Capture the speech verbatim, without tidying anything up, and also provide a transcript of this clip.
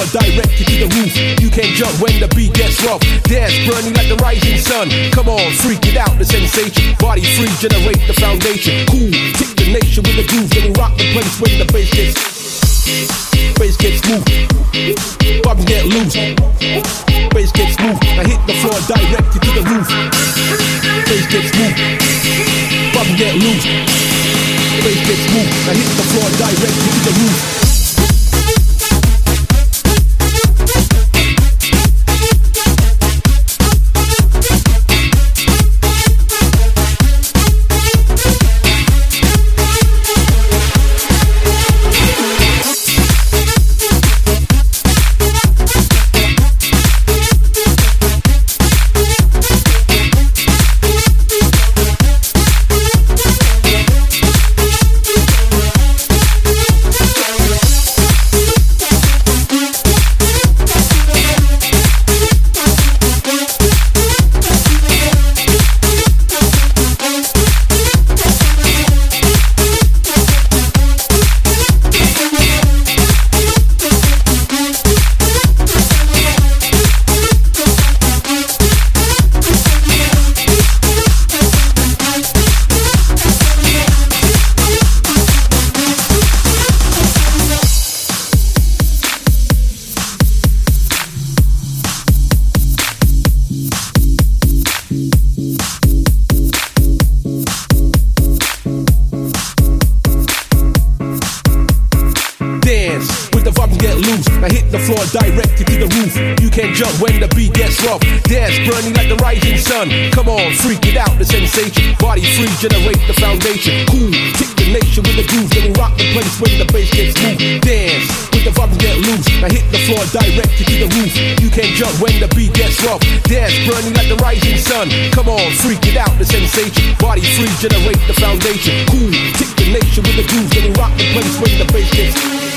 direct you to the roof. You can't jump when the beat gets rough. Dance burning like the rising sun. Come on, freak it out, the sensation. Body free, generate the foundation. Cool, kick the nation with the groove. Then we rock the place when the bass gets bass gets smooth. Bobs get loose. Bass gets smooth. I hit the floor, direct you to the roof. Bass gets smooth. Bobs get loose. Bass gets smooth. I hit the floor, direct you to the roof. I hit the floor, direct you to the roof. You can't jump when the beat gets rough. Dance burning like the rising sun. Come on, freak it out, the sensation. Body free, generate the foundation. Cool, kick the nation with the groove. Then we rock the place when the bass gets smooth. Dance with the vibe, get loose. I hit the floor, direct you to the roof. You can't jump when the beat gets rough. Dance burning like the rising sun. Come on, freak it out, the sensation. Body free, generate the foundation. Cool, kick the nation with the groove. Then we rock the place when the bass gets smooth.